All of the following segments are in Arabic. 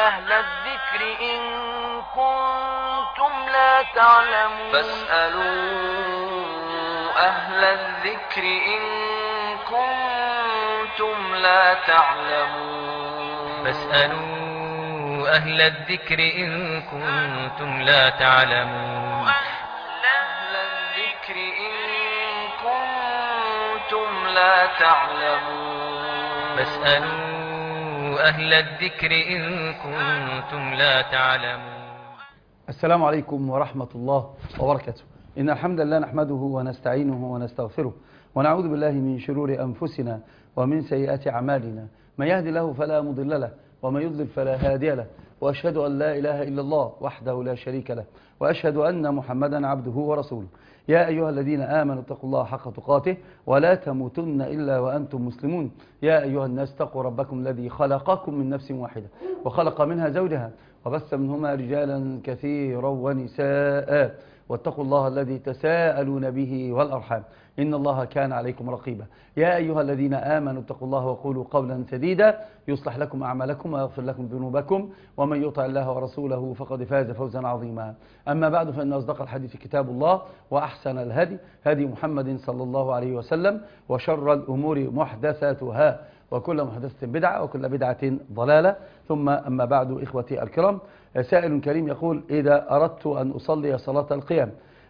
أهل الذكر إن كنتم لا تعلمون فاسألوا أهل الذكر إن كنتم لا تعلمون فاسألوا أهل الذكر إن كنتم لا تعلمون أهل الذكر إن كنتم لا تعلمون فاسألوا أهل الذكر إن كنتم لا تعلمون. السلام عليكم ورحمة الله وبركاته. إن الحمد لله نحمده ونستعينه ونستغفره ونعوذ بالله من شرور أنفسنا ومن سيئات أعمالنا، من يهدي له فلا مضل له ومن يضلل فلا هادي له، وأشهد أن لا إله إلا الله وحده لا شريك له، وأشهد أن محمدا عبده ورسوله. يا أيها الذين آمنوا اتقوا الله حق تقاته ولا تموتن إلا وأنتم مسلمون. يا أيها الناس اتقوا ربكم الذي خلقكم من نفس واحدة وخلق منها زوجها وبث منهما رجالا كثيرا ونساء، واتقوا الله الذي تساءلون به والأرحام إن الله كان عليكم رقيبا. يا أيها الذين آمنوا اتقوا الله وقولوا قولا سديدا يصلح لكم أعمالكم ويغفر لكم ذنوبكم، ومن يطع الله ورسوله فقد فاز فوزا عظيما. أما بعد، فإن أصدق الحديث كتاب الله، وأحسن الهدي هدي محمد صلى الله عليه وسلم، وشر الأمور محدثاتها، وكل محدثة بدعة، وكل بدعة ضلالة. ثم أما بعد، إخوتي الكرام، سائل كريم يقول: إذا أردت أن أصلي صلاة القيام،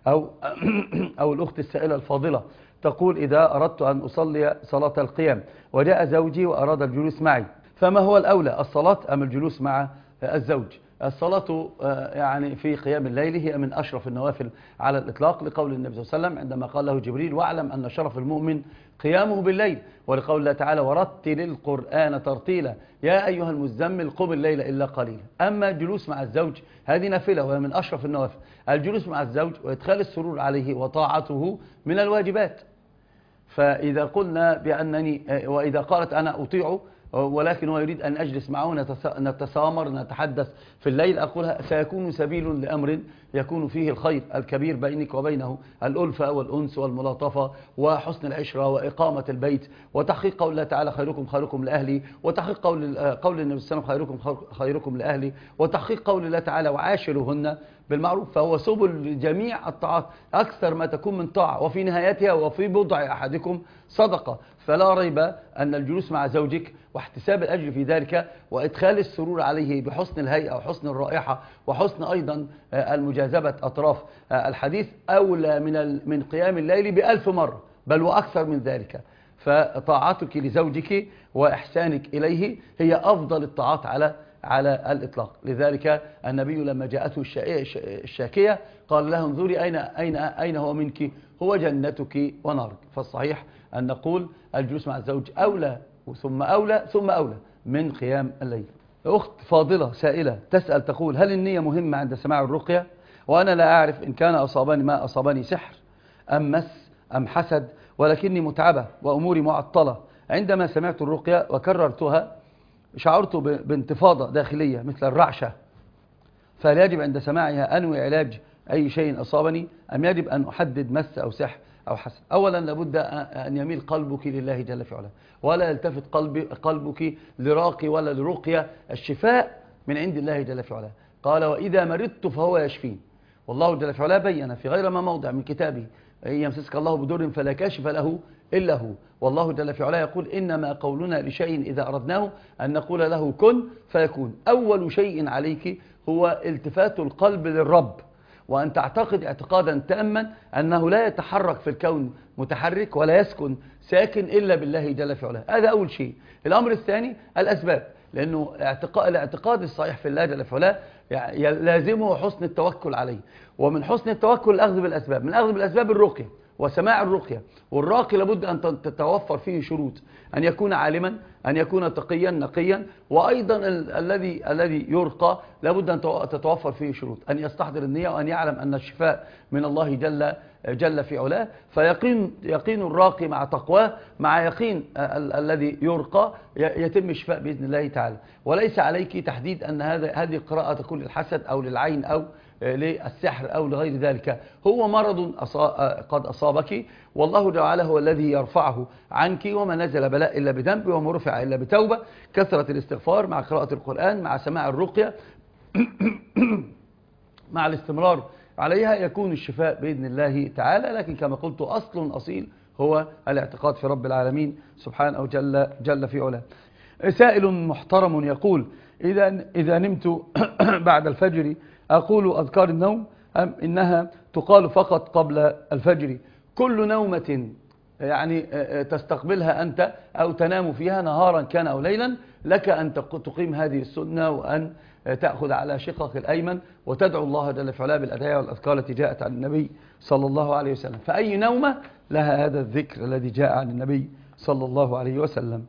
أو الأخت السائلة الفاضلة تقول: إذا أردت أن أصلي صلاة القيام وجاء زوجي وأراد الجلوس معي، فما هو الأولى، الصلاة أم الجلوس مع الزوج؟ الصلاة يعني في قيام الليل هي من أشرف النوافل على الإطلاق، لقول النبي صلى الله عليه وسلم عندما قال له جبريل: واعلم أن شرف المؤمن قيامه بالليل، ولقول الله تعالى: ورتل القرآن ترتيلا يا أيها المزمل قم الليل إلا قليلا. أما الجلوس مع الزوج هذه نافلة وهي من أشرف النوافل. الجلوس مع الزوج وإدخال السرور عليه وطاعته من الواجبات. فإذا قلنا بأنني، وإذا قالت أنا أطيعه ولكن هو يريد أن أجلس معه نتسامر نتحدث في الليل، أقولها: سيكون سبيل لأمر يكون فيه الخير الكبير بينك وبينه، الألفة والأنس والملاطفة وحسن العشرة وإقامة البيت، وتحقيق قول الله تعالى: خيركم خيركم لأهلي، وتحقيق قول النبي صلى الله عليه وسلم: خيركم خيركم لأهلي، وتحقيق قول الله تعالى: وعاشرهن بالمعروف. فهو سبل جميع الطاعات، أكثر ما تكون من طاعة، وفي نهايتها وفي بضع أحدكم صدقة. فلا ريب أن الجلوس مع زوجك واحتساب الأجر في ذلك وإدخال السرور عليه بحسن الهيئة وحسن الرائحة وحسن أيضا المجاذبة أطراف الحديث أولى من قيام الليل ب1000 مرة، بل وأكثر من ذلك. فطاعتك لزوجك وإحسانك إليه هي أفضل الطاعات على الإطلاق. لذلك النبي لما جاءته الشاكية قال لها: انظري أين هو منك، هو جنتك ونارك. فالصحيح أن نقول الجلوس مع الزوج أولى ثم أولى ثم أولى من قيام الليل. أخت فاضلة سائلة تسأل تقول: هل النية مهمة عند سماع الرقية؟ وأنا لا أعرف إن كان أصابني ما أصابني سحر أم مس أم حسد، ولكني متعبة وأموري معطلة. عندما سمعت الرقية وكررتها شعرت بانتفاضة داخلية مثل الرعشة، فهل يجب عند سماعها أنوي علاج أي شيء أصابني، أم يجب أن أحدد مس أو سحر أو حسد؟ أولا لابد أن يميل قلبك لله جل في علاه، ولا يلتفت قلبك لراقي ولا لرقية. الشفاء من عند الله جل في علاه. قال: وإذا مرضت فهو يشفين. والله جل في علاه بين في غير ما موضع من كتابه: إن يمسسك الله بضر فلا كاشف له إلا هو. والله جل في علاه يقول: إنما قولنا لشيء إذا أردناه أن نقول له كن فيكون. أول شيء عليك هو التفات القلب للرب، وأن تعتقد اعتقادا تاما أنه لا يتحرك في الكون متحرك ولا يسكن ساكن إلا بالله جل في علاه. هذا أول شيء. الأمر الثاني الأسباب، لأنه الاعتقاد الصحيح في الله جل في علاه لازمه حسن التوكل عليه، ومن حسن التوكل الأخذ بالأسباب. من الأخذ بالأسباب الرقية وسماع الرقية. والراقي لابد أن تتوفر فيه شروط: أن يكون عالما، أن يكون تقيا نقيا، وأيضا الذي يرقى لابد أن تتوفر فيه شروط: أن يستحضر النية، وأن يعلم أن الشفاء من الله جل في علاه. فيقين الراقي مع تقواه مع يقين الذي يرقى يتم الشفاء بإذن الله تعالى. وليس عليك تحديد أن هذه القراءة تكون للحسد أو للعين أو للسحر أو لغير ذلك، هو مرض قد أصابك، والله تعالى هو الذي يرفعه عنك، وما نزل بلاء إلا بذنب، وما رفع إلا بتوبة. كثرة الاستغفار مع قراءة القرآن مع سماع الرقية مع الاستمرار عليها يكون الشفاء بإذن الله تعالى. لكن كما قلت أصل أصيل هو الاعتقاد في رب العالمين سبحانه جل في علاه. سائل محترم يقول: إذا نمت بعد الفجر أقول أذكار النوم أم إنها تقال فقط قبل الفجر؟ كل نومة يعني تستقبلها أنت أو تنام فيها نهارا كان أو ليلا لك أن تقيم هذه السنة، وأن تأخذ على شقك الأيمن وتدعو الله جل في علاه بالأدعية والأذكار التي جاءت عن النبي صلى الله عليه وسلم. فأي نومة لها هذا الذكر الذي جاء عن النبي صلى الله عليه وسلم.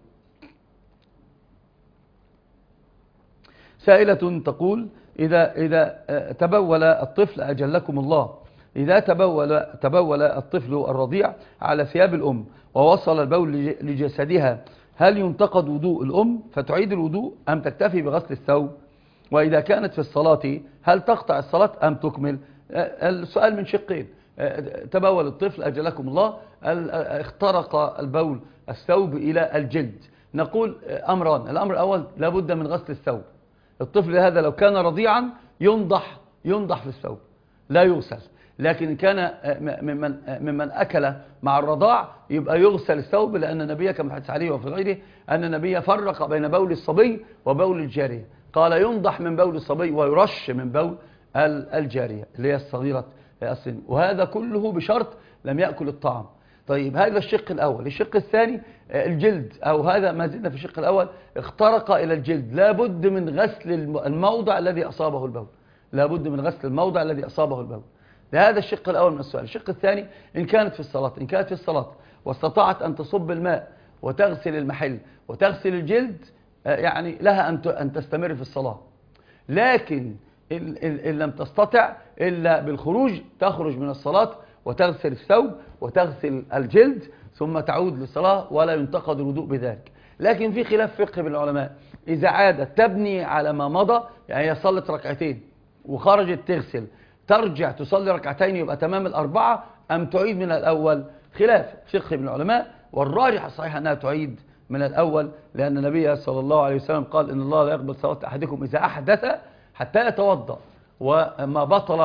سائلة تقول: إذا تبول الطفل أجلكم الله، إذا تبول الطفل الرضيع على ثياب الأم ووصل البول لجسدها، هل ينتقد وضوء الأم فتعيد الوضوء أم تكتفي بغسل الثوب؟ وإذا كانت في الصلاة هل تقطع الصلاة أم تكمل؟ السؤال من شقين. تبول الطفل أجلكم الله، اخترق البول الثوب إلى الجلد، نقول أمران. الأمر الأول لابد من غسل الثوب. الطفل هذا لو كان رضيعا ينضح في الثوب لا يغسل، لكن كان ممن أكل مع الرضاع يبقى يغسل الثوب، لأن النبي كما حدث عليه وفي غيره أن النبي فرق بين بول الصبي وبول الجارية، قال ينضح من بول الصبي ويرش من بول الجارية اللي هي الصغيرة السن، وهذا كله بشرط لم يأكل الطعام. طيب هذا الشق الأول. الشق الثاني الجلد، أو هذا ما زلنا في الشق الأول، اخترق إلى الجلد، لابد من غسل الموضع الذي أصابه البول، لابد من غسل الموضع الذي أصابه البول. هذا الشق الأول من السؤال. الشق الثاني: إن كانت في الصلاة واستطاعت أن تصب الماء وتغسل المحل وتغسل الجلد، يعني لها أن تستمر في الصلاة، لكن إن لم تستطع إلا بالخروج تخرج من الصلاة وتغسل الثوب وتغسل الجلد ثم تعود للصلاة، ولا ينتقد الوضوء بذلك. لكن في خلاف فقهي بين العلماء، إذا عادت تبني على ما مضى، يعني هي صلت ركعتين وخرجت تغسل، ترجع تصلي ركعتين يبقى تمام الأربعة، أم تعيد من الأول؟ خلاف فقهي بين العلماء، والراجح الصحيح أنها تعيد من الأول، لأن النبي صلى الله عليه وسلم قال: إن الله لا يقبل صلاة أحدكم إذا أحدث حتى يتوضأ، وما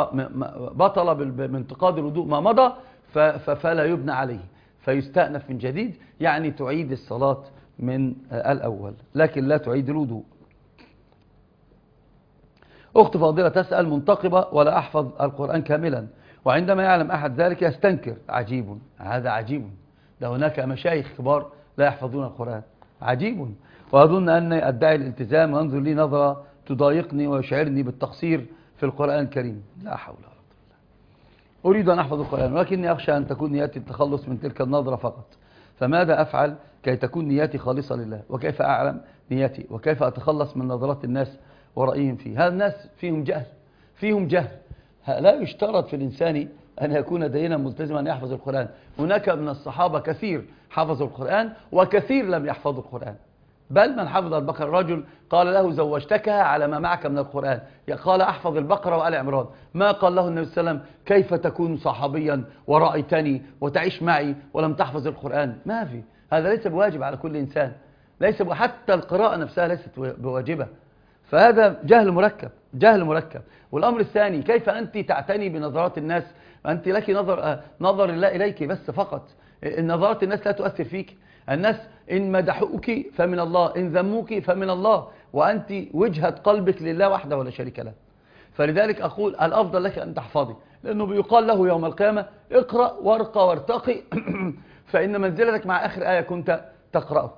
بطل بانتقاد الوضوء ما مضى فلا يبنى عليه، فيستأنف من جديد، يعني تعيد الصلاة من الأول لكن لا تعيد الوضوء. أخت فاضلة تسأل: منتقبة ولا أحفظ القرآن كاملا، وعندما يعلم أحد ذلك يستنكر. عجيب، هذا عجيب، ده هناك مشايخ كبار لا يحفظون القرآن، عجيب. وأظن أني أدعي الالتزام وأنظر لي نظرة تضايقني ويشعرني بالتقصير في القرآن الكريم. لا حول ولا قوة إلا بالله. أريد أن أحفظ القرآن، ولكني أخشى أن تكون نياتي التخلص من تلك النظرة فقط، فماذا أفعل كي تكون نياتي خالصة لله؟ وكيف أعلم نياتي؟ وكيف أتخلص من نظرات الناس ورأيهم فيه؟ هذا الناس فيهم جهل. لا يشترط في الإنسان أن يكون دينا ملتزما أن يحفظ القرآن. هناك من الصحابة كثير حفظوا القرآن وكثير لم يحفظوا القرآن، بل من حفظ البقرة، رجل قال له: زوجتكها على ما معك من القرآن، قال: أحفظ البقرة وآل عمران. ما قال له النبي صلى الله عليه وسلم: كيف تكون صحابيا ورأيتني وتعيش معي ولم تحفظ القرآن؟ ما في، هذا ليس بواجب على كل إنسان، ليس حتى القراءة نفسها ليست بواجبة، فهذا جهل مركب. والأمر الثاني: كيف أنت تعتني بنظرات الناس؟ أنت لك نظر الله إليك بس فقط، نظرات الناس لا تؤثر فيك. الناس إن مدحوك فمن الله، إن ذموك فمن الله، وأنت وجهة قلبك لله وحده ولا شريك له. فلذلك أقول الأفضل لك أن تحفظي، لأنه بيقال له يوم القيامة: اقرأ وارقى وارتقي فإن منزلتك مع آخر آية كنت تقرأه.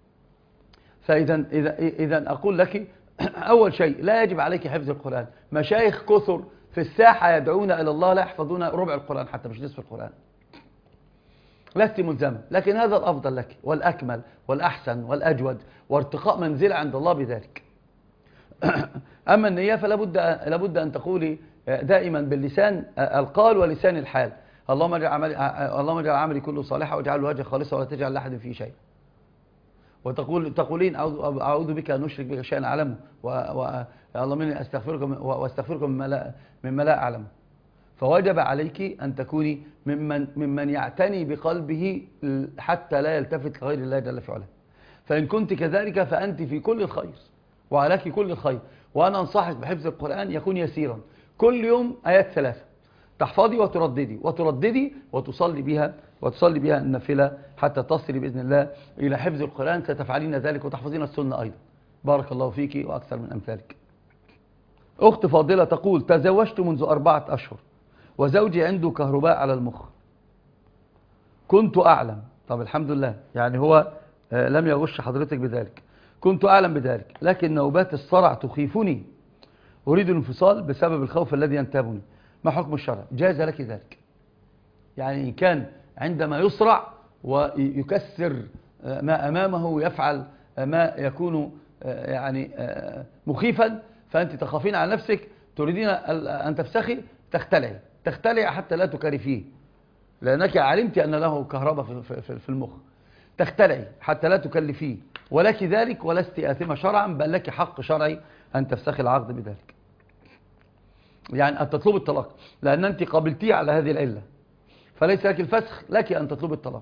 فإذا أقول لك أول شيء لا يجب عليك حفظ القرآن. مشايخ كثر في الساحة يدعون إلى الله لا يحفظون ربع القرآن، حتى مش نصف القرآن. لست ملزما، لكن هذا الأفضل لك والأكمل والأحسن والأجود، وارتقاء منزل عند الله بذلك. أما النية فلابد أن تقولي دائما باللسان القال ولسان الحال: اللهم اجعل عملي كله صالحا واجعله وجهك خالصا ولا تجعل لأحد فيه شيء. تقولين أعوذ بك أن أشرك بك شيئا أعلمه، اللهم إني أستغفرك وأستغفرك مما لا أعلمه. فوجب عليك أن تكوني ممن يعتني بقلبه حتى لا يلتفت لغير الله جل في علاه. فإن كنت كذلك فأنت في كل الخير وعليك كل الخير. وأنا أنصحك بحفظ القرآن يكون يسيرا، كل يوم آيات 3 تحفظي وترددي وتصلي بها النافلة حتى تصلي بإذن الله إلى حفظ القرآن. ستفعلين ذلك وتحفظين السنة أيضا. بارك الله فيك وأكثر من أمثالك. أخت فاضلة تقول: تزوجت منذ 4 أشهر وزوجي عنده كهرباء على المخ، كنت أعلم. طب الحمد لله، يعني هو لم يغش حضرتك بذلك. كنت أعلم بذلك، لكن نوبات الصرع تخيفني، أريد الانفصال بسبب الخوف الذي ينتابني، ما حكم الشرع؟ جاز لك ذلك. يعني إن كان عندما يصرع ويكسر ما أمامه ويفعل ما يكون يعني مخيفا، فأنت تخافين على نفسك، تريدين أن تفسخي، تختلعي حتى لا تكرفيه، لأنك علمت أن له كهرباء في المخ. تختلعي حتى لا تكلفيه، ولك ذلك ولست آثمة شرعا، بل لك حق شرعي أن تفسخي العقد بذلك، يعني أن تطلب الطلاق، لأن أنت قابلتيه على هذه العلة، فليس لك الفسخ، لك أن تطلب الطلاق.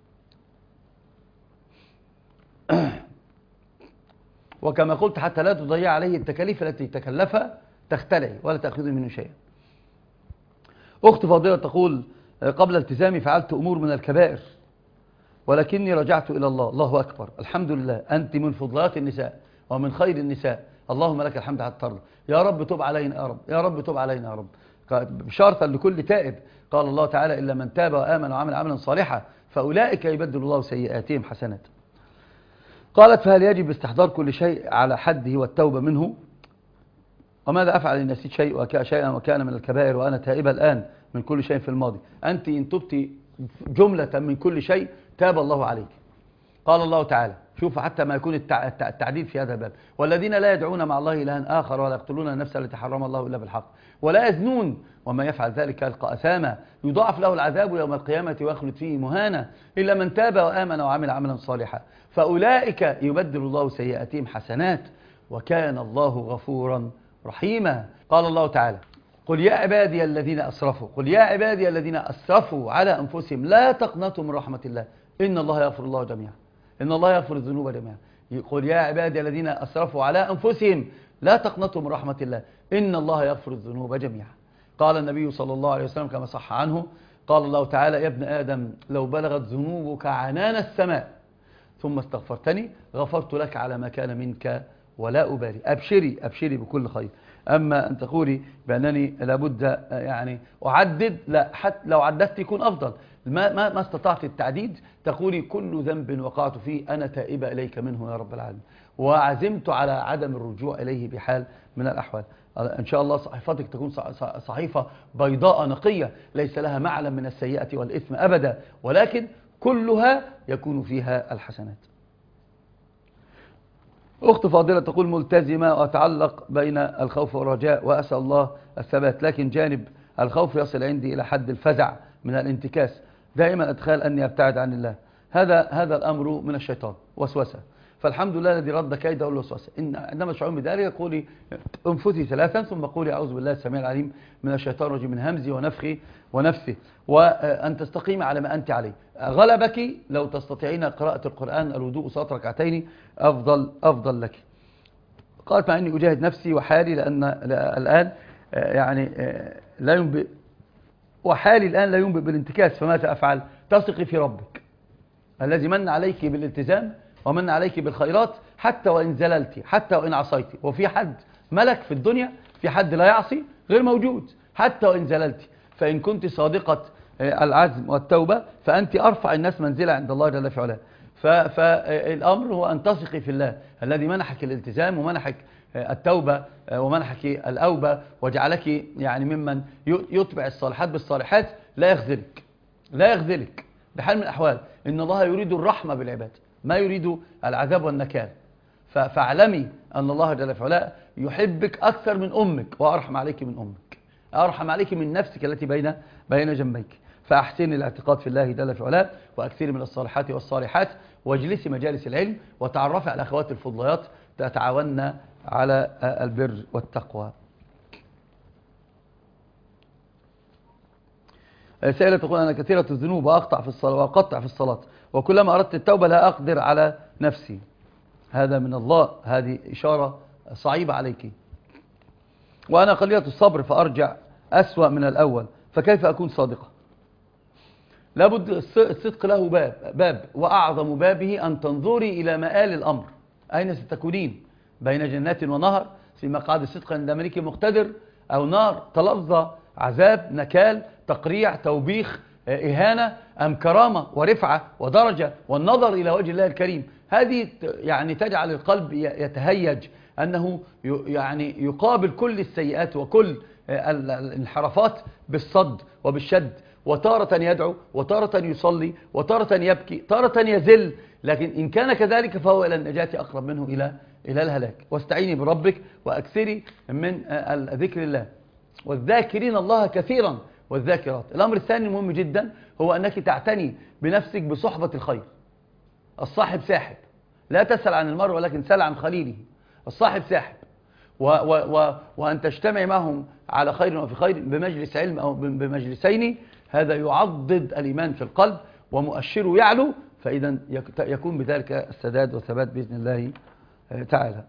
وكما قلت حتى لا تضيع عليه التكاليف التي تكلفها، تختلعي ولا تأخذي منه شيئا. أخت فاضلة تقول: قبل التزامي فعلت أمور من الكبائر ولكني رجعت إلى الله. الله أكبر، الحمد لله، أنت من فضلات النساء ومن خير النساء، اللهم لك الحمد حتى ترضى. يا رب تب علينا يا رب، يا رب تب علينا يا رب، بشرطا لكل تائب. قال الله تعالى: إلا من تاب وآمن وعمل عملا صالحا فأولئك يبدل الله سيئاتهم حسنات. قالت: فهل يجب استحضار كل شيء على حده والتوبة منه؟ وماذا أفعل إن نسيت شيئا وكان من الكبائر وأنا تائبة الآن من كل شيء في الماضي؟ أنت إن تبتي جملة من كل شيء تاب الله عليك. قال الله تعالى، شوف حتى ما يكون التعديل في هذا الباب: والذين لا يدعون مع الله إلها آخر ولا يقتلون النفس التي حرم الله إلا بالحق ولا يزنون وما يفعل ذلك يلقى أثاما يضاعف له العذاب يوم القيامة ويخلد فيه مهانا إلا من تاب وآمن وعمل عملا صالحا فأولئك يبدل الله سيئاتهم حسنات وكان الله غفورا رحيما. قال الله تعالى: قل يا عبادي الذين أسرفوا على أنفسهم لا تقنطوا من رحمة الله إن الله يغفر الذنوب جميعا. قل يا عبادي الذين أسرفوا على أنفسهم لا تقنطوا من رحمة الله إن الله يغفر الذنوب جميعا. قال النبي صلى الله عليه وسلم كما صح عنه، قال الله تعالى: يا ابن آدم لو بلغت ذنوبك عنان السماء ثم استغفرتني غفرت لك على ما كان منك ولا أبالي. أبشري بكل خير. أما أن تقولي بأنني لابد يعني أعدد، لا، حتى لو عددت يكون أفضل. ما استطعت التعديد تقولي: كل ذنب وقعت فيه أنا تائبة إليك منه يا رب العالمين، وعزمت على عدم الرجوع إليه بحال من الأحوال. إن شاء الله صحيفتك تكون صحيفة بيضاء نقية ليس لها معلم من السيئة والإثم أبدا، ولكن كلها يكون فيها الحسنات. أخت فاضلة تقول: ملتزمة وأتعلق بين الخوف والرجاء وأسأل الله الثبات، لكن جانب الخوف يصل عندي إلى حد الفزع من الانتكاس، دائما أتخيل أني أبتعد عن الله. هذا الأمر من الشيطان، وسوسة. فالحمد لله الذي رد كيده الوسوسة. عندما تشعرون بذلك قولي انفثي 3 ثم قولي: أعوذ بالله السميع العليم من الشيطان الرجيم من همزه ونفخه ونفثه، وأن تستقيم على ما أنت عليه. غلبك لو تستطيعين قراءة القرآن الوضوء صلاة ركعتين أفضل لك. قالت: مع أني أجاهد نفسي وحالي لأن الآن يعني لا ينبئ، وحالي الآن لا ينبئ بالانتكاس، فماذا أفعل؟ تثقي في ربك الذي من عليك بالالتزام ومن عليك بالخيرات، حتى وإن زللت، حتى وإن عصيت. وفي حد ملك في الدنيا، في حد لا يعصي غير موجود، حتى وإن زللت. فإن كنت صادقة العزم والتوبة فأنت أرفع الناس منزلة عند الله جل في علاه. فالأمر هو أن تثقي في الله الذي منحك الالتزام ومنحك التوبة ومنحك الأوبة وجعلك يعني ممن يتبع الصالحات بالصالحات. لا يخذلك بحال من الأحوال. إن الله يريد الرحمة بالعباد ما يريد العذاب والنكال. فاعلمي أن الله جل في علاه يحبك أكثر من أمك، وأرحم عليك من أمك، أرحم عليك من نفسك التي بين جنبيك. فأحسن الاعتقاد في الله جل في علاه، وأكثري من الصالحات والصالحات، واجلسي مجالس العلم، وتعرفي على أخوات الفضليات تتعاونن على البر والتقوى. سائلة تقول: أنا كثيرة الذنوب وأقطع في الصلاة وكلما أردت التوبة لا أقدر على نفسي. هذا من الله، هذه إشارة صعيبة عليك. وأنا قليلة الصبر فأرجع أسوأ من الأول، فكيف أكون صادقة؟ لابد الصدق له باب وأعظم بابه أن تنظري إلى مآل الأمر، أين ستكونين؟ بين جنات ونهر، في مقعد الصدق عند ملك مقتدر، أو نار تلظى، عذاب، نكال، تقريع، توبيخ، إهانة، أم كرامة ورفعة ودرجة والنظر إلى وجه الله الكريم. هذه يعني تجعل القلب يتهيج أنه يعني يقابل كل السيئات وكل الانحرافات بالصد وبالشد، وتارة يدعو، وتارة يصلي، وتارة يبكي، تارة يذل، لكن إن كان كذلك فهو إلى النجاة أقرب منه إلى الهلاك. واستعيني بربك وأكثري من ذكر الله، والذاكرين الله كثيرا والذاكرات. الأمر الثاني المهم جدا هو أنك تعتني بنفسك بصحبة الخير. الصاحب ساحب، لا تسأل عن المرء ولكن سأل عن خليله. الصاحب ساحب، وأن تجتمع معهم على خير وفي خير بمجلس علم أو بمجلسين، هذا يعضد الإيمان في القلب ومؤشره يعلو، فإذا يكون بذلك السداد والثبات بإذن الله تعالى.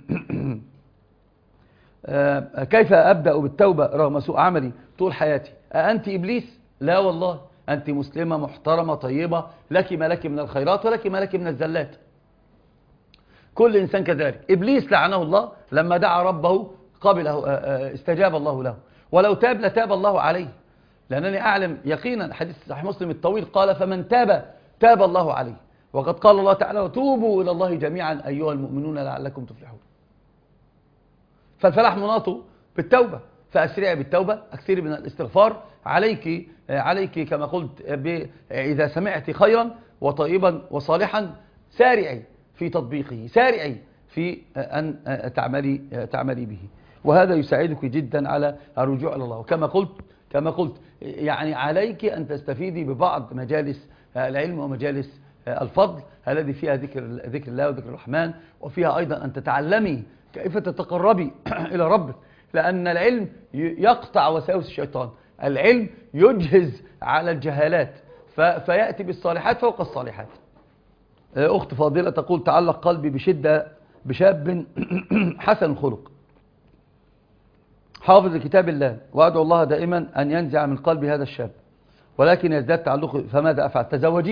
كيف أبدأ بالتوبة رغم سوء عملي طول حياتي؟ أنت إبليس؟ لا والله، أنت مسلمة محترمة طيبة، لك ما لك من الخيرات ولك ما لك من الزلات. كل إنسان كذلك. إبليس لعنه الله لما دعا ربه قبله، استجاب الله له، ولو تاب لتاب الله عليه، لأنني أعلم يقينا حديث صحيح مسلم الطويل قال: فمن تاب الله عليه. وقد قال الله تعالى: وتوبوا إلى الله جميعا أيها المؤمنون لعلكم تفلحون. فالفلاح مناطه بالتوبة، فأسرعي بالتوبة، أكثري من الاستغفار. عليك كما قلت إذا سمعت خيرا وطيبا وصالحا سارعي في تطبيقه، سارعي في أن تعملي به، وهذا يساعدك جدا على الرجوع إلى الله. كما قلت يعني عليك أن تستفيدي ببعض مجالس العلم ومجالس الفضل الذي فيها ذكر الله وذكر الرحمن، وفيها أيضا أن تتعلمي كيف تتقربي إلى ربك، لأن العلم يقطع وساوس الشيطان، العلم يجهز على الجهالات، فيأتي بالصالحات فوق الصالحات. أخت فاضلة تقول: تعلق قلبي بشدة بشاب حسن الخلق حافظ لكتاب الله، وأدعو الله دائما أن ينزع من قلبي هذا الشاب، ولكن يزداد تعلقي، فماذا أفعل؟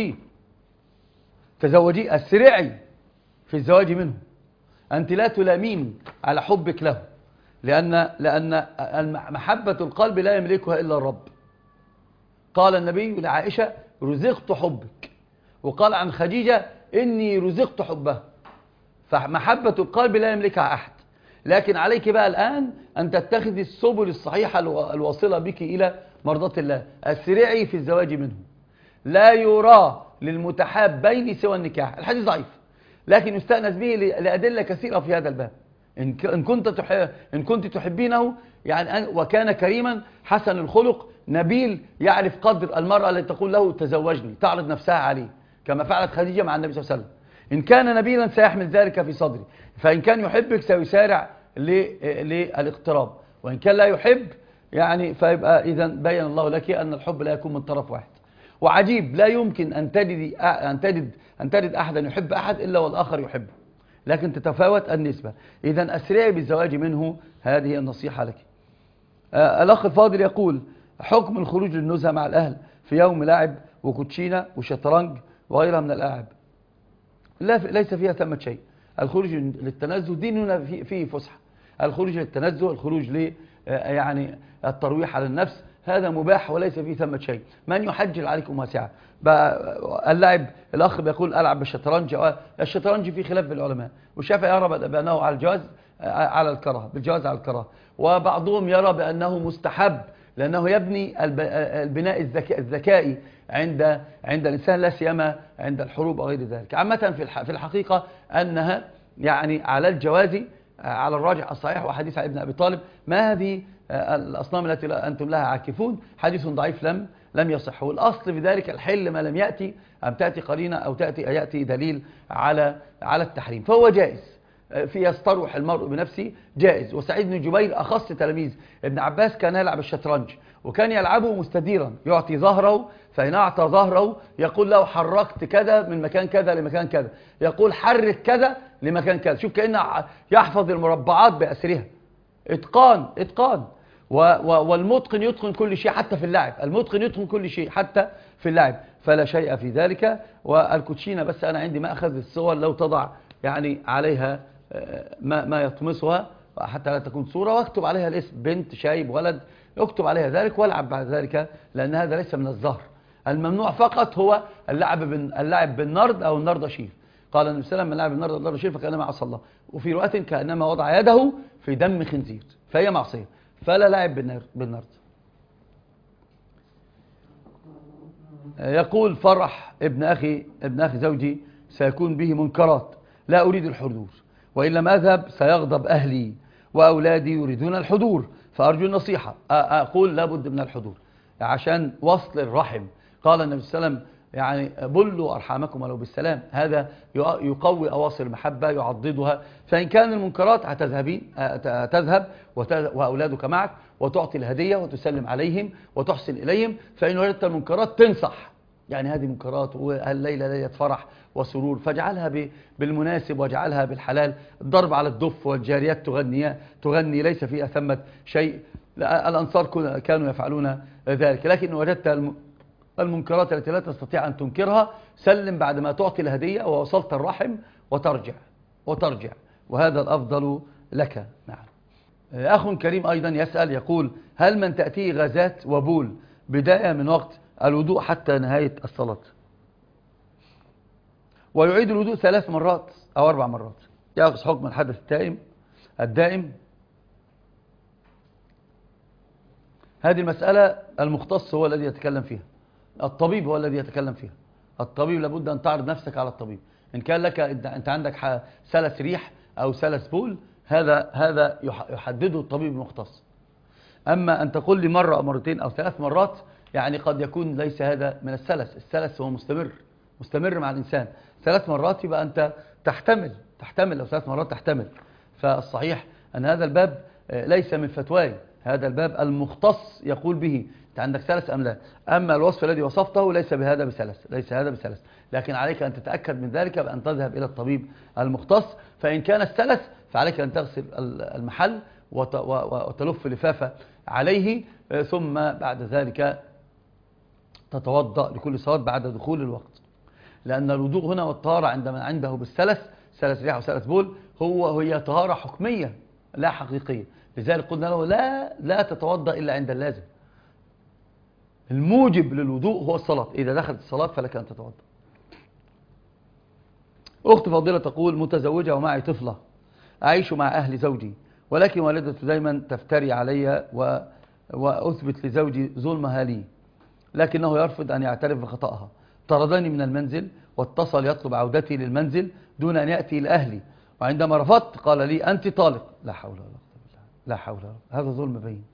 تزوجي، أسرعي في الزواج منه. أنت لا تلاميني على حبك له، لأن محبة القلب لا يملكها إلا الرب. قال النبي لعائشة: رزقت حبك، وقال عن خديجة: إني رزقت حبها. فمحبة القلب لا يملكها أحد، لكن عليك بقى الآن أن تتخذي السبل الصحيحة الواصلة بك إلى مرضاة الله. أسرعي في الزواج منه. لا يرى للمتحابين سوى النكاح. الحديث ضعيف لكن يستأنس به لأدلة كثيرة في هذا الباب. إن كنت تحبينه يعني وكان كريما حسن الخلق نبيل، يعرف قدر المرأة التي تقول له تزوجني، تعرض نفسها عليه كما فعلت خديجة مع النبي صلى الله عليه وسلم. إن كان نبيلا سيحمل ذلك في صدري، فإن كان يحبك سيسارع للاقتراب، وإن كان لا يحب يعني فيبقى إذا بين الله لك أن الحب لا يكون من طرف واحد. وعجيب، لا يمكن أن تجد أحدا يحب أحد إلا والآخر يحبه، لكن تتفاوت النسبة. إذا أسرعي بالزواج منه، هذه النصيحة لك. الأخ الفاضل يقول: حكم الخروج للنزهة مع الأهل في يوم لعب وكوتشينة وشطرنج وغيرها من الألعاب. ليس فيها ثمة شيء. الخروج للتنزه ديننا فيه فسحة. الخروج للتنزه، الخروج يعني الترويح على النفس، هذا مباح وليس فيه ثمة شيء. من يحجل عليكم واسعة. اللعب، الأخ بيقول ألعب بالشطرنج. الشطرنج فيه خلاف في العلماء، والشافعي يرى بأنه على الجواز على الكراهة، بالجواز على الكراهة، وبعضهم يرى بأنه مستحب لأنه يبني البناء الذكائي عند الإنسان، لا سيما عند الحروب وغير ذلك. عامة في الحقيقة أنها يعني على الجواز على الراجح الصحيح، وحديث عن ابن أبي طالب: ما هذه الأصنام التي أنتم لها عاكفون؟ حديث ضعيف لم لم يصح. والأصل في ذلك الحل ما لم يأتي أم تأتي قرينة أو يأتي دليل على التحريم، فهو جائز. في يستروح المرء بنفسه جائز. وسعيد بن جبير أخص تلاميذ ابن عباس كان يلعب الشطرنج، وكان يلعبه مستديرا، يعطي ظهره، فإن أعطى ظهره يقول له حركت كذا من مكان كذا لمكان كذا، يقول حرك كذا لمكان كذا. شوف كأنه يحفظ المربعات بأسرها. إتقان. والمتقن يتقن كل شيء حتى في اللعب، المتقن يتقن كل شيء حتى في اللعب، فلا شيء في ذلك. والكوتشينة بس أنا عندي مأخذ الصور لو تضع يعني عليها ما يطمسها حتى لا تكون صورة، واكتب عليها الاسم، بنت، شايب، ولد، اكتب عليها ذلك والعب بعد ذلك، لأن هذا ليس من الزهر. الممنوع فقط هو اللعب بالنرد أو النردشير. قال النبي صلى الله عليه وسلم من لعب بالنرد أو النردشير فكأنما عصى الله، وفي رواية كأنما وضع يده في دم خنزير، فهي معصية، فلا لعب بالنرد. يقول فرح ابن أخي زوجي سيكون به منكرات، لا أريد الحضور، وإن لم أذهب سيغضب أهلي وأولادي يريدون الحضور، فأرجو النصيحة. أقول لابد من الحضور عشان وصل الرحم. قال النبي صلى الله عليه وسلم يعني بلوا أرحامكم ولو بالسلام، هذا يقوي أواصر المحبة، يعضدها. فإن كان المنكرات هتذهب وأولادك معك، وتعطي الهدية وتسلم عليهم وتحسن إليهم. فإن وجدت المنكرات تنصح، يعني هذه منكرات، والليلة ليلة فرح وسرور، فاجعلها بالمناسب واجعلها بالحلال. الضرب على الدف والجاريات تغني ليس فيها ثمة شيء. الأنصار كانوا يفعلون ذلك. لكن وجدت المنكرات التي لا تستطيع أن تنكرها، سلم بعد ما تعطي الهدية ووصلت الرحم وترجع، وهذا الأفضل لك. نعم. أخ كريم أيضا يسأل يقول هل من تأتيه غازات وبول بداية من وقت الوضوء حتى نهاية الصلاة ويعيد الوضوء 3 مرات أو 4 مرات يأخذ حكم الحدث الدائم؟ هذه المسألة المختص هو الذي يتكلم فيها، الطبيب هو الذي يتكلم فيها. الطبيب لابد أن تعرض نفسك على الطبيب. إن كان لك أنت عندك سلس ريح أو سلس بول، هذا يحدده الطبيب المختص. أما أن تقول لي مرة أو مرتين أو 3 مرات، يعني قد يكون ليس هذا من السلس هو مستمر مع الإنسان. 3 مرات يبقى أنت تحتمل لو 3 مرات تحتمل. فالصحيح أن هذا الباب ليس من فتواي، هذا الباب المختص يقول به أنت عندك سلس أم لا. أما الوصف الذي وصفته ليس هذا بسلس، لكن عليك أن تتأكد من ذلك بأن تذهب إلى الطبيب المختص. فإن كان السلس فعليك أن تغسل المحل وتلف لفافة عليه، ثم بعد ذلك تتوضأ لكل صلاة بعد دخول الوقت. لأن الوضوء هنا والطهارة عند من عنده بالسلس، سلس ريح وسلس بول، هي طهارة حكمية لا حقيقية. لذلك قلنا له لا تتوضأ إلا عند اللازم. الموجب للوضوء هو الصلاة، إذا دخلت الصلاة فلك أن تتوضأ. أخت فاضلة تقول متزوجة ومعي طفلة، أعيش مع أهل زوجي، ولكن والدته دايما تفتري علي وأثبت لزوجي ظلمها لي، لكنه يرفض أن يعترف بخطأها. طردني من المنزل واتصل يطلب عودتي للمنزل دون أن يأتي لأهلي، وعندما رفضت قال لي أنت طالق. لا حول ولا قوة بالله، لا حول ولا قوة، هذا ظلم بين.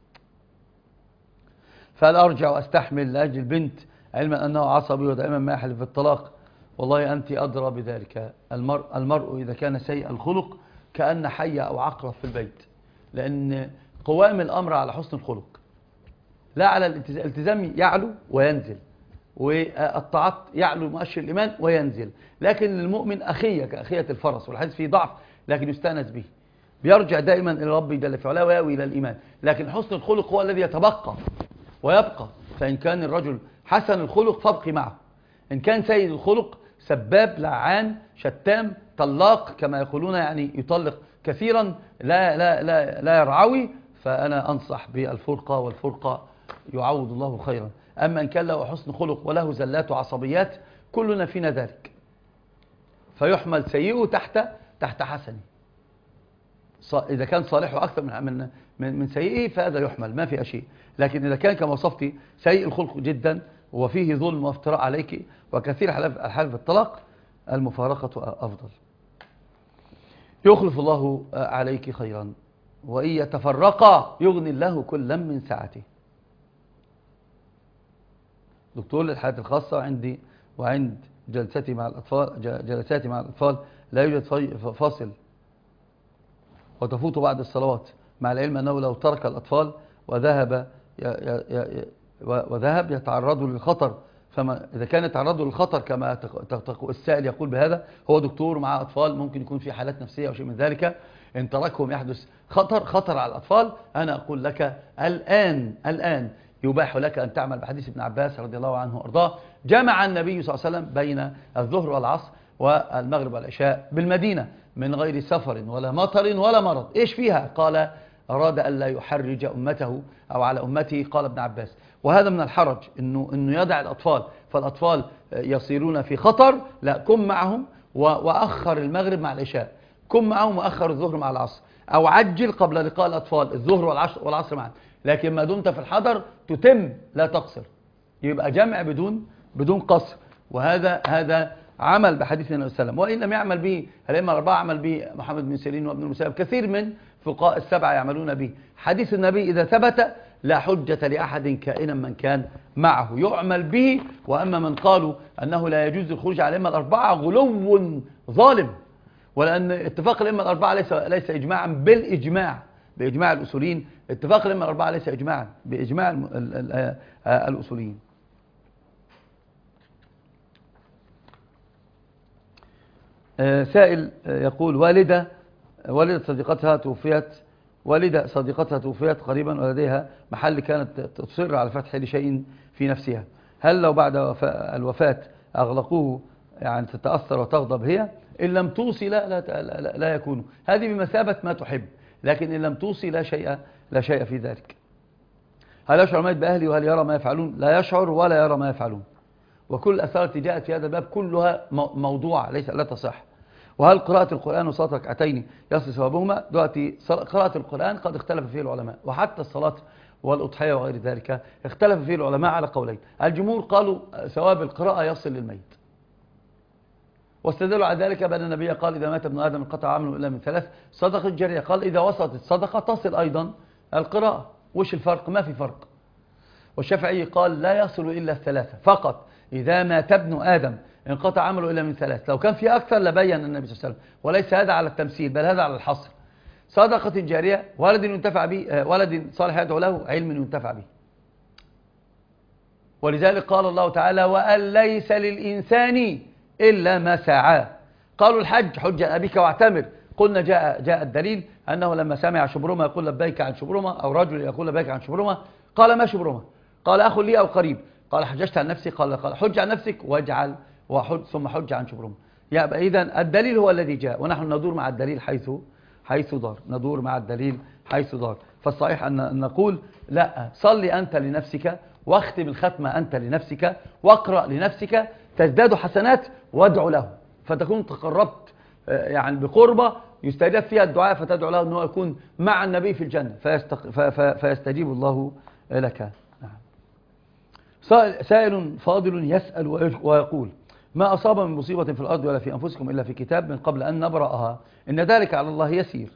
فهل أرجع وأستحمل لأجل البنت علما أنه عصبي ودائما ما يحلف بالطلاق؟ والله أنت أدرى بذلك. المرء إذا كان سيء الخلق كأن حية أو عقرب في البيت، لأن قوام الأمر على حسن الخلق لا على الالتزام. يعلو وينزل، والطاعات يعلو مؤشر الإيمان وينزل. لكن المؤمن أخية كأخية الفرس، والحديث فيه ضعف لكن يستأنس به، بيرجع دائما إلى ربي جل في علاه ويأوي إلى الإيمان. لكن حسن الخلق هو الذي يتبقى ويبقى. فإن كان الرجل حسن الخلق فابقي معه، إن كان سيد الخلق سباب لعان شتام طلاق كما يقولون، يعني يطلق كثيرا لا يرعوي، فأنا أنصح بالفرقة، والفرقة يعوض الله خيرا. أما إن كان له حسن خلق وله زلات وعصبيات، كلنا فينا ذلك، فيحمل سيئه تحت حسنه. إذا كان صالحه أكثر من سيئه فهذا يحمل، ما في شيء. لكن إذا كان كما وصفتي سيء الخلق جدا وفيه ظلم وافتراء عليك وكثير الحلف بالطلاق، المفارقة أفضل. يخلف الله عليك خيرا، وإن يتفرقا يغني الله كلا من سعته. دكتور للحالات الخاصة عندي وعند جلساتي مع الأطفال لا يوجد فاصل وتفوت بعد الصلوات، مع العلم أنه لو ترك الأطفال وذهب يتعرضوا للخطر. فما إذا كان يتعرضوا للخطر كما السائل يقول بهذا، هو دكتور مع أطفال ممكن يكون في حالات نفسية أو شيء من ذلك، إن تركهم يحدث خطر على الأطفال. أنا أقول لك الآن يباح لك أن تعمل بحديث ابن عباس رضي الله عنه وأرضاه، جمع النبي صلى الله عليه وسلم بين الظهر والعصر والمغرب والعشاء بالمدينة من غير سفر ولا مطر ولا مرض. إيش فيها؟ قال أراد أن لا يحرج أمته أو على أمته، قال ابن عباس. وهذا من الحرج إنه يدع الأطفال، فالأطفال يصيرون في خطر، لا، كن معهم وأخر المغرب مع العشاء، كن معهم وأخر الظهر مع العصر، أو عجل قبل لقاء الأطفال الظهر والعصر معا، لكن ما دمت في الحضر تتم لا تقصر، يبقى جمع بدون قصر. وهذا عمل بحديث النبي صلى الله عليه وسلم، وإن لم يعمل به الأئمة الأربعة عمل به محمد بن سيرين وابن المسيب، كثير من فقهاء السبعة يعملون به. حديث النبي إذا ثبت لا حجة لأحد كائنا من كان معه، يعمل به. وأما من قالوا أنه لا يجوز الخروج على الأئمة الأربعة غلو ظالم، ولأن اتفاق الأئمة الأربعة ليس إجماعا بإجماع الأصوليين، اتفاق الأئمة الأربعة ليس إجماعا بإجماع الأصوليين. سائل يقول والدة صديقتها توفيت قريبا، ولديها محل كانت تصر على فتح لشيء في نفسها، هل لو بعد الوفاة أغلقوه يعني تتأثر وتغضب هي؟ إن لم توصي لا يكون، هذه بمثابة ما تحب، لكن إن لم توصي لا شيء في ذلك. هل يشعر الميت بأهلي وهل يرى ما يفعلون؟ لا يشعر ولا يرى ما يفعلون، وكل الأثار التي جاءت في هذا الباب كلها موضوعة لا تصح. وهل قراءة القرآن وصلاة ركعتين يصل ثوابهما؟ دلوقتي قراءة القرآن قد اختلف فيه العلماء، وحتى الصلاة والأضحية وغير ذلك اختلف فيه العلماء على قولين. الجمهور قالوا ثواب القراءة يصل للميت، واستدلوا على ذلك بأن النبي قال إذا مات ابن آدم انقطع عمله إلا من ثلاث: صدقة جارية. قال إذا وصلت الصدقة تصل أيضا القراءة. وش الفرق؟ ما في فرق. والشافعي قال لا يصل إلا الثلاثة فقط، إذا مات ابن آدم انقطع عمله إلا من ثلاث. لو كان في أكثر لبين النبي صلى الله عليه وسلم، وليس هذا على التمثيل بل هذا على الحصر. صدقة جارية، ولد ينتفع به، ولد صالح يدعو له، علم ينتفع به. ولذلك قال الله تعالى وأن ليس للإنسان إلا ما سعى. قالوا الحج حج أبيك واعتمر، قلنا جاء الدليل أنه لما سمع شبرمة يقول لبيك عن شبرمة، أو رجل يقول لبيك عن شبرمة، قال ما شبرمة؟ قال أخ لي أو قريب. قال حججت عن نفسي؟ قال حج عن نفسك واجعل ثم حج عن شبرمة. يبقى إذن الدليل هو الذي جاء، ونحن ندور مع الدليل حيث دار، ندور مع الدليل حيث دار. فالصحيح أن نقول لا، صلي أنت لنفسك، واختم الختمة أنت لنفسك، واقرأ لنفسك، تزداد حسنات، وادعو له، فتكون تقربت يعني بقربة يستجاب فيها الدعاء، فتدعو له أنه يكون مع النبي في الجنة فيستجيب الله لك. سائل فاضل يسأل ويقول ما أصاب من مصيبة في الأرض ولا في أنفسكم إلا في كتاب من قبل أن نبرأها إن ذلك على الله يسير،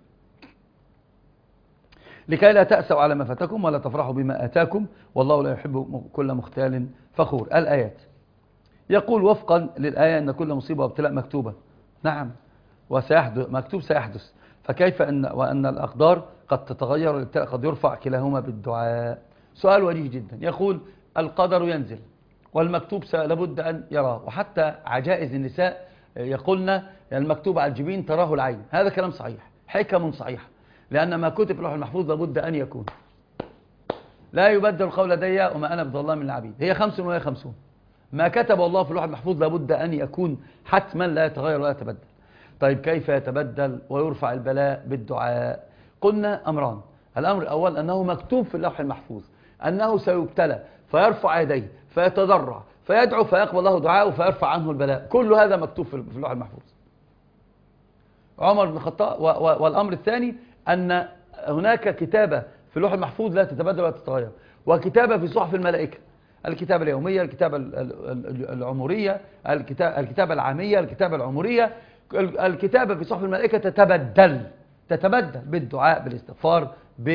لكي لا تأسوا على ما فاتكم ولا تفرحوا بما آتاكم والله لا يحب كل مختال فخور. الآيات يقول وفقا للآية أن كل مصيبة وابتلاء مكتوبة، نعم، مكتوب سيحدث، فكيف وأن الأقدار قد تتغير والابتلاء قد يرفع، كلاهما بالدعاء. سؤال وجيه جدا. يقول القدر ينزل والمكتوب لابد أن يراه، وحتى عجائز النساء يقولن المكتوب على الجبين تراه العين، هذا كلام صحيح، حكم صحيحة، لأن ما كتب في اللوح المحفوظ لابد أن يكون، لا يبدل القول لدي وما أنا بظلام للعبيد، هي 5 وهي 50، ما كتب الله في اللوح المحفوظ لابد أن يكون حتما، لا يتغير ولا يتبدل. طيب كيف يتبدل ويرفع البلاء؟ بالدعاء. قلنا أمران، الأمر الأول أنه مكتوب في اللوح المحفوظ أنه سيبتلى، فيرفع يديه فيتضرع فيدعو فيقبل الله دعاءه فيرفع عنه البلاء، كل هذا مكتوب في اللوح المحفوظ. عمر بن الخطاب. والأمر الثاني أن هناك كتابة في اللوح المحفوظ لا تتبدل ولا تتغير، وكتابة في صحف الملائكة، الكتابة اليومية، الكتابة العمرية، الكتابة العامية، الكتابة العمرية، الكتابة في صحف الملائكة تتبدل بالدعاء بالاستغفار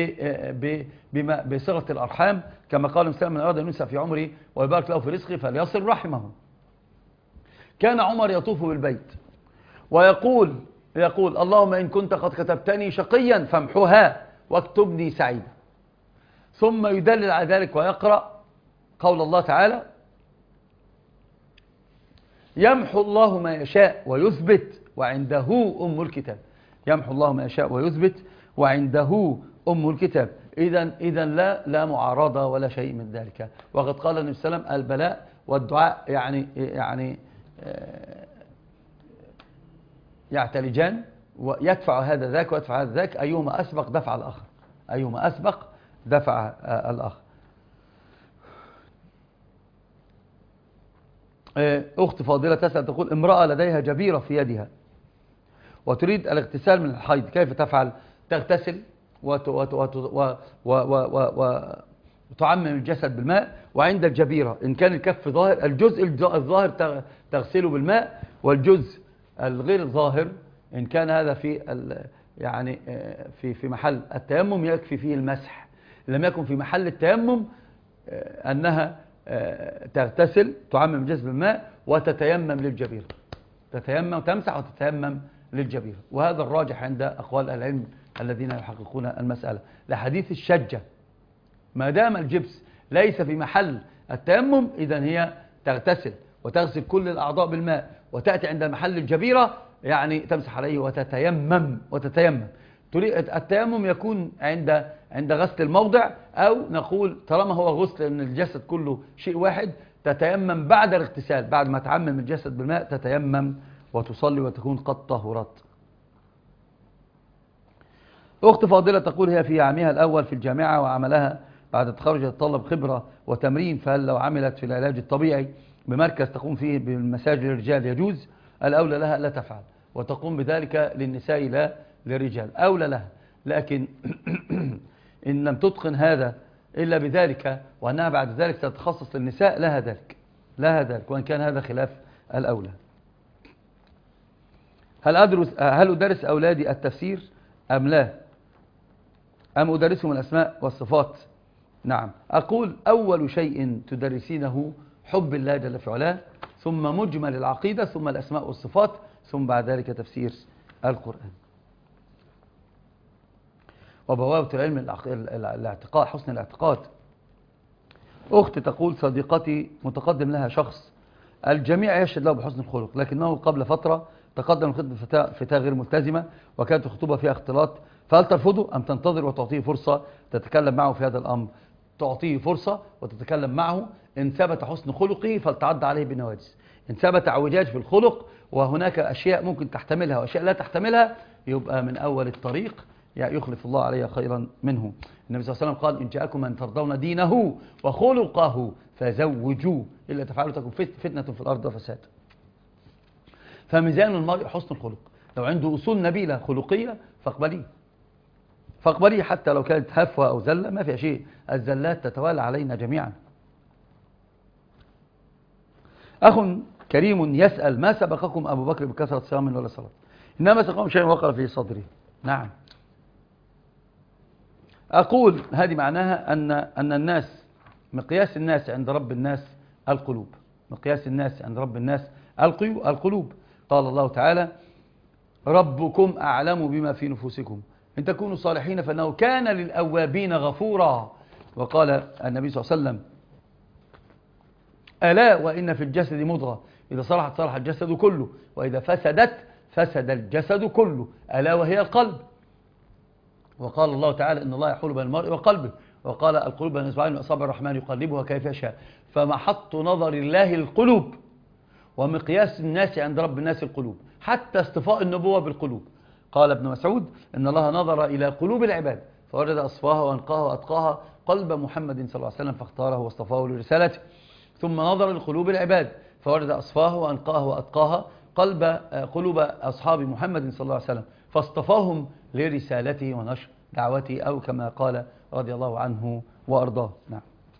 بصلة الأرحام، كما قال الإنسان من أراد أن ينسى في عمره ويبارك له في رزقه فليصل رحمه. كان عمر يطوف بالبيت ويقول اللهم إن كنت قد كتبتني شقيا فامحها واكتبني سعيدا، ثم يدلل على ذلك ويقرأ قول الله تعالى يمحو الله ما يشاء ويثبت وعنده أم الكتاب. يمحو الله ما يشاء ويثبت وعنده أم الكتاب. إذا لا معارضة ولا شيء من ذلك. وقد قال النبي صلى الله عليه وسلم البلاء والدعاء يعني يعتلجان، ويدفع هذا ذاك ويدفع هذا ذاك، أيهما أسبق دفع الآخر، أيهما أسبق دفع الآخر. أخت فاضلة تسأل تقول امرأة لديها جبيرة في يدها وتريد الاغتسال من الحيض، كيف تفعل؟ تغتسل وتعمم الجسد بالماء، وعند الجبيرة إن كان الكف ظاهر، الجزء الظاهر تغسله بالماء، والجزء الغير الظاهر إن كان هذا يعني في محل التيمم يكفي فيه المسح. لم يكن في محل التيمم أنها تغتسل تعمم الجسد بالماء وتتيمم للجبيرة، تتيمم تمسح وتتيمم للجبيرة. وهذا الراجح عند أقوال العلم الذين يحققون المسألة لحديث الشجة. ما دام الجبس ليس في محل التيمم إذن هي تغتسل وتغسل كل الأعضاء بالماء وتأتي عند محل الجبيرة يعني تمسح عليه وتتيمم. التيمم يكون عند غسل الموضع، أو نقول طالما هو غسل أن الجسد كله شيء واحد تتيمم بعد الاغتسال، بعد ما تعمم الجسد بالماء تتيمم وتصلي وتكون قد طهرت. أخت فاضلة تقول هي في عامها الأول في الجامعة وعملها بعد تخرج تتطلب خبرة وتمرين، فهل لو عملت في العلاج الطبيعي بمركز تقوم فيه بالمساج للرجال يجوز؟ الأولى لها لا تفعل، وتقوم بذلك للنساء لا للرجال، أولى لها. لكن إن لم تتقن هذا إلا بذلك وأنها بعد ذلك تتخصص للنساء لها ذلك وإن كان هذا خلاف الأولى. هل أدرس أولادي التفسير أم لا؟ أم أدرسهم الأسماء والصفات؟ نعم، أقول أول شيء تدرسينه حب الله جل في علاه، ثم مجمل العقيدة، ثم الأسماء والصفات، ثم بعد ذلك تفسير القرآن. وبوابة العلم الاعتقاد، حسن الاعتقاد. أخت تقول صديقتي متقدم لها شخص الجميع يشهد له بحسن الخلق، لكنه قبل فترة تقدم لخطبة فتاة غير ملتزمة وكانت الخطوبة فيها اختلاط، فهل ترفضه أم تنتظر وتعطيه فرصة تتكلم معه في هذا الأمر؟ تعطيه فرصة وتتكلم معه. إن ثبت حسن خلقه فلتعد عليه بالنواجذ. إن ثبت اعوجاج في الخلق وهناك أشياء ممكن تحتملها وأشياء لا تحتملها يبقى من أول الطريق يخلف الله عليه خيرا منه. النبي صلى الله عليه وسلم قال إن جاءكم من ترضون دينه وخلقه فزوجوه إلا تفعلوا تكون فتنة في الأرض وفساد. فميزان المرء حسن الخلق، لو عنده أصول نبيلة خلقية فاقبليه حتى لو كانت هفوة أو زلة، ما في شيء، الزلات تتوالى علينا جميعا. أخ كريم يسأل ما سبقكم أبو بكر بكثرة صيام ولا صلاة؟ إنما سبقكم شيء وقر في صدره. نعم، أقول هذه معناها أن الناس مقياس الناس عند رب الناس القلوب، مقياس الناس عند رب الناس القلوب. قال الله تعالى ربكم أعلم بما في نفوسكم إن تكونوا صالحين فإنه كان للأوابين غفورا. وقال النبي صلى الله عليه وسلم ألا وإن في الجسد مضغة إذا صلحت صلح الجسد كله وإذا فسدت فسد الجسد كله ألا وهي القلب. وقال الله تعالى إن الله يحول بين المرء وقلبه، وقال القلوب بين إصبعين من أصابع الرحمن يقلبها كيف يشاء. فمحط نظر الله القلوب، ومقياس الناس عند رب الناس القلوب، حتى اصطفاء النبوة بالقلوب. قال ابن مسعود إن الله نظر إلى قلوب العباد فوجد أصفاها وأنقاها وأتقاها قلب محمد صلى الله عليه وسلم فاختاره واصطفاه لرسالته. ثم نظر لقلوب العباد فوجد أصفاها وأنقاها وأتقاها قلوب أصحاب محمد صلى الله عليه وسلم فاصطفاهم لرسالته ونشر دعوته، أو كما قال رضي الله عنه وأرضاه. نعم.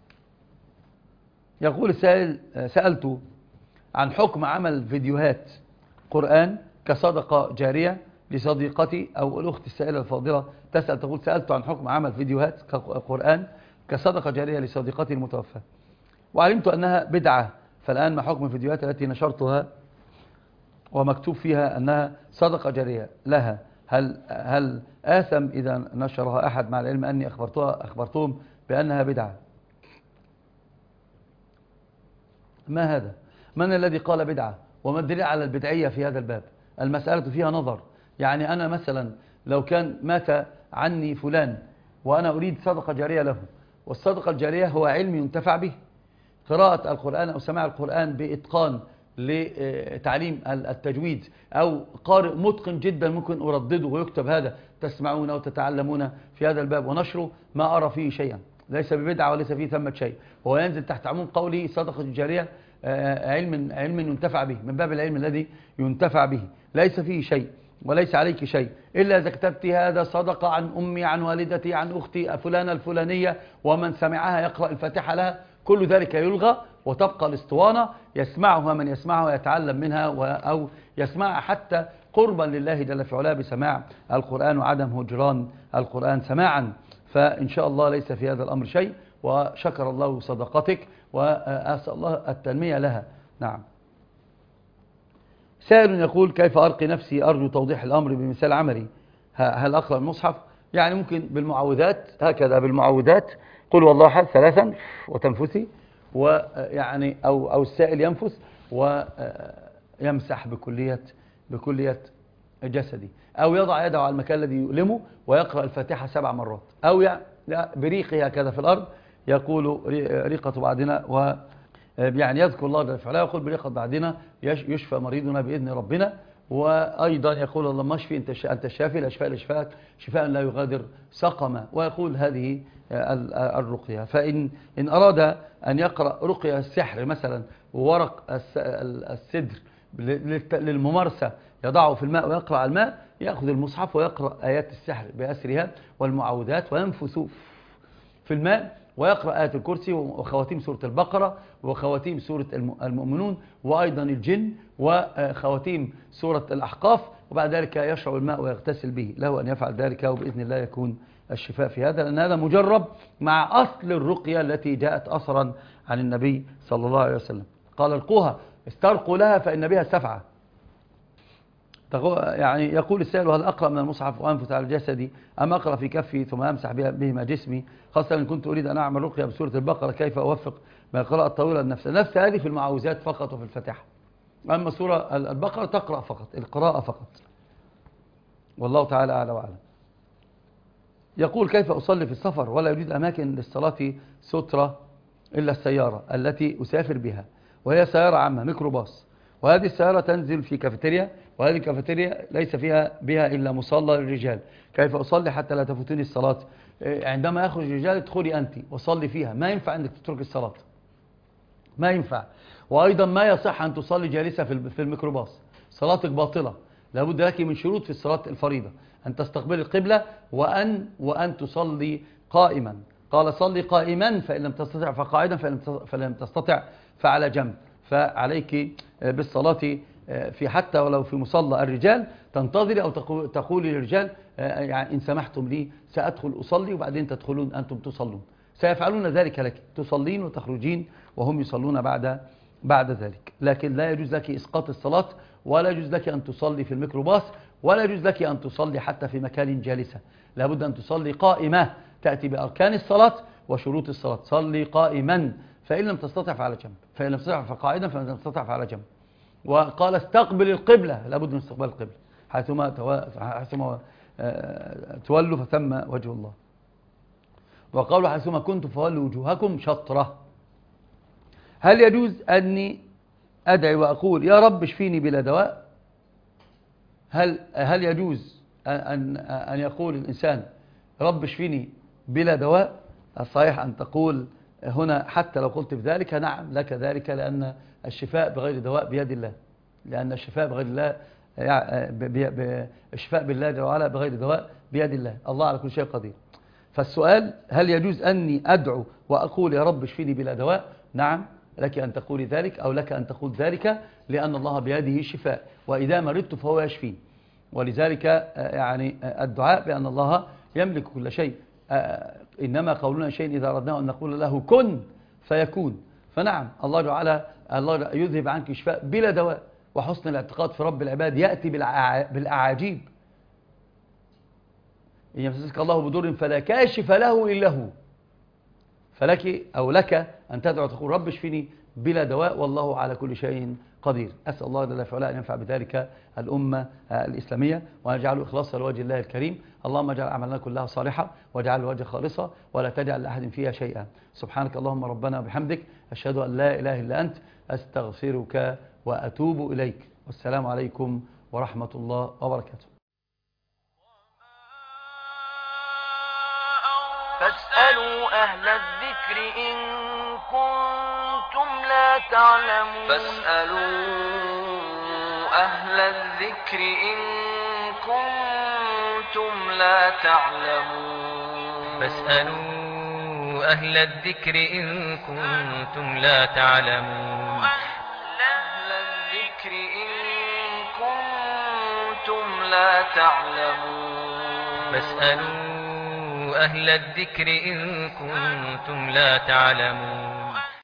يقول سألت عن حكم عمل فيديوهات قرآن كصدقة جارية لصديقتي أو الأخت السائلة الفاضلة تسأل تقول سألت عن حكم عمل فيديوهات قرآن كصدقة جارية لصديقتي المتوفاة، وعلمت أنها بدعة، فالآن ما حكم الفيديوهات التي نشرتها ومكتوب فيها أنها صدقة جارية لها؟ هل آثم إذا نشرها أحد مع العلم أني أخبرتهم بأنها بدعة؟ ما هذا؟ من الذي قال بدعة؟ وما الدليل على البدعية في هذا الباب؟ المسألة فيها نظر. يعني أنا مثلا لو كان مات عني فلان وأنا أريد صدقة جارية له، والصدقة الجارية هو علم ينتفع به، قراءة القرآن أو سماع القرآن بإتقان لتعليم التجويد، أو قارئ متقن جدا ممكن أردده ويكتب هذا تسمعون وتتعلمون في هذا الباب ونشره، ما أرى فيه شيئا، ليس ببدعة وليس فيه ثمة شيء، وهو ينزل تحت عموم قوله صدقة الجارية علم ينتفع به، من باب العلم الذي ينتفع به، ليس فيه شيء وليس عليك شيء إلا إذا كتبت هذا صدقة عن أمي عن والدتي عن أختي فلانة الفلانية ومن سمعها يقرأ الفاتحة لها، كل ذلك يلغى وتبقى الاسطوانة يسمعها من يسمعها ويتعلم منها أو يسمعها حتى قربا لله جل في علاه بسماع القرآن وعدم هجران القرآن سماعا. فإن شاء الله ليس في هذا الأمر شيء، وشكر الله صدقتك وأسأل الله التنمية لها. نعم. سائل يقول كيف أرقي نفسي؟ أرجو توضيح الأمر بمثال عملي. هل أقرأ المصحف؟ يعني ممكن بالمعوذات، هكذا بالمعوذات قل والله أحد 3 وتنفسي، ويعني أو السائل ينفس ويمسح بكلية جسدي، أو يضع يده على المكان الذي يؤلمه ويقرأ الفاتحة 7 مرات، أو بريقه هكذا في الأرض يقول ريقة بعدنا يعني يذكر الله جل وعلا يقول بريقة بعدنا يشفى مريضنا بإذن ربنا، وأيضا يقول اللهم اشفي أنت الشافي لا شفاء إلا شفاءك شفاء لا يغادر سقما، ويقول هذه الرقية. فإن أراد أن يقرأ رقية السحر مثلا وورق السدر للممارسة يضعه في الماء ويقرأ على الماء، يأخذ المصحف ويقرأ آيات السحر بأسرها والمعوذات وينفث في الماء ويقرأ آية الكرسي وخواتيم سورة البقرة وخواتيم سورة المؤمنون وأيضا الجن وخواتيم سورة الأحقاف، وبعد ذلك يشرب الماء ويغتسل به، له أن يفعل ذلك وبإذن الله يكون الشفاء في هذا، لأن هذا مجرب مع أصل الرقية التي جاءت أثرا عن النبي صلى الله عليه وسلم. قال القوها استرقوا لها فإن بها سفعة. يعني يقول السائل هل أقرأ من المصحف وأنفث على جسدي أم أقرأ في كفي ثم أمسح بهما جسمي، خاصة إن كنت أريد أن أعمل رقية بسورة البقرة كيف أوفق بين القراءة الطويلة نفس هذه في المعوذات فقط وفي الفاتحة، أما سورة البقرة تقرأ فقط، القراءة فقط، والله تعالى أعلى وأعلم. يقول كيف أصلي في السفر ولا يوجد أماكن للصلاة سترة إلا السيارة التي أسافر بها، وهي سيارة عامة ميكروباص، وهذه السيارة تنزل في كافيتيريا، وهذه الكافيتيريا ليس بها إلا مصلى للرجال، كيف أصلي حتى لا تفوتني الصلاة؟ عندما يخرج الرجال ادخلي أنت وصلي فيها، ما ينفع أنك تترك الصلاة، ما ينفع. وأيضا ما يصح أن تصلي جالسة في الميكروباص، صلاتك باطلة، لابد لك من شروط في الصلاة الفريضة أن تستقبل القبلة وأن تصلي قائما. قال صلي قائما فإن لم تستطع فقاعدا فإن لم تستطع فعلى جنب. فعليك بالصلاة في حتى ولو في مصلى الرجال تنتظري أو تقولي للرجال يعني إن سمحتم لي سأدخل أصلي وبعدين تدخلون أنتم تصلون، سيفعلون ذلك لك، تصلين وتخرجين وهم يصلون بعد ذلك. لكن لا يجوز لك إسقاط الصلاة، ولا يجوز لك أن تصلي في الميكروباص، ولا يجوز لك أن تصلي حتى في مكان جالسة، لابد أن تصلي قائمة، تأتي بأركان الصلاة وشروط الصلاة، صلي قائما فإن لم تستطع فعلى جنب، فإن لم تستطع فقاعدا فإن لم تستطع فعلى جنب. وقال استقبل القبلة، لابد من استقبال القبلة حيثما تولوا فثم وجه الله، وقالوا حيثما كنتم فولوا وجوهكم شطرة. هل يجوز أني أدعي وأقول يا رب اشفيني بلا دواء؟ هل يجوز أن يقول الإنسان رب اشفيني بلا دواء؟ الصحيح أن تقول هنا حتى لو قلت بذلك نعم لك ذلك، لأن الشفاء بغير دواء بيد الله، لأن الشفاء بغير الله الشفاء بالله جل وعلا بغير دواء بيد الله، الله على كل شيء قدير. فالسؤال هل يجوز أني أدعو وأقول يا رب اشفيني بلا دواء؟ نعم لك أن تقولي ذلك، أو لك أن تقول ذلك، لأن الله بيده الشفاء، وإذا مرضت فهو يشفين، ولذلك يعني الدعاء بأن الله يملك كل شيء. إنما قولنا شيء إذا أردناه أن نقول له كن فيكون. فنعم الله يذهب عنك شفاء بلا دواء. وحسن الاعتقاد في رب العباد يأتي بالأعاجيب. إن يمسسك الله بضر فلا كاشف له إلا هو، فلك أو لك أن تدعو تقول رب اشفني بلا دواء، والله على كل شيء قدير. أسأل الله جل وعلا أن ينفع بذلك الأمة الإسلامية، وأن يجعله إخلاصا لوجه الله الكريم. اللهم اجعل أعمالنا كلها صالحة، واجعل الوجه خالصة، ولا تجعل لأحد فيها شيئا. سبحانك اللهم ربنا وبحمدك، أشهد أن لا إله إلا أنت، أستغفرك وأتوب إليك. والسلام عليكم ورحمة الله وبركاته. فاسألوا أهل الذكر إن كنتم لا تعلمون. فاسألوا أهل الذكر إن كنتم لا تعلمون. فاسألوا أهل الذكر إن كنتم لا تعلمون. أهل الذكر إن كنتم لا تعلمون. فاسألوا أهل الذكر إن كنتم لا تعلمون.